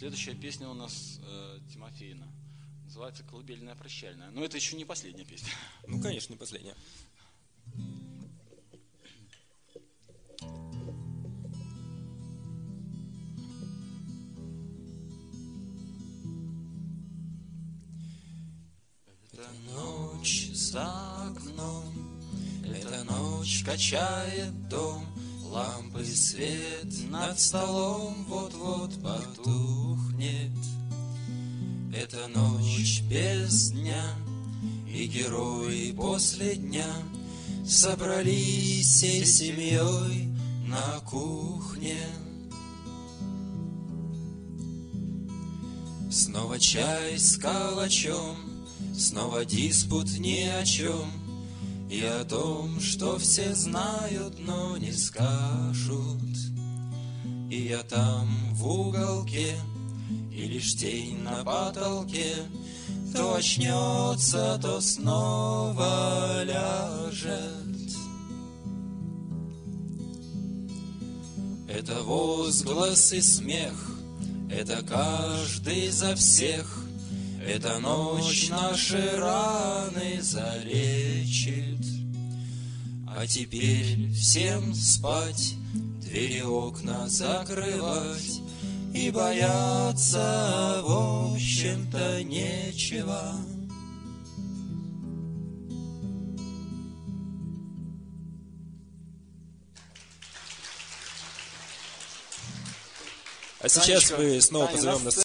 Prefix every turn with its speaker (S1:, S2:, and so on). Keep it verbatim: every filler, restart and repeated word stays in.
S1: Следующая песня у нас э, Тимофеина. Называется «Колыбельная прощальная». Но это еще не последняя песня.
S2: Ну, конечно, не последняя.
S1: Это ночь за окном, эта ночь качает дом, лампы свет над столом вот-вот потухнет. Это ночь без дня, и герои после дня собрались всей семьей на кухне. Снова чай с калачом, снова диспут ни о чем, и о том, что все знают, но не скажут. И я там в уголке, и лишь тень на потолке, то очнется, то снова ляжет. Это возглас и смех, это каждый за всех. Эта ночь наши раны залечит. А теперь всем спать, двери окна закрывать, и бояться, в общем-то, нечего.
S2: А сейчас
S1: Танечка,
S2: мы снова
S1: Таня,
S2: позовем
S1: на
S2: на
S1: сцену.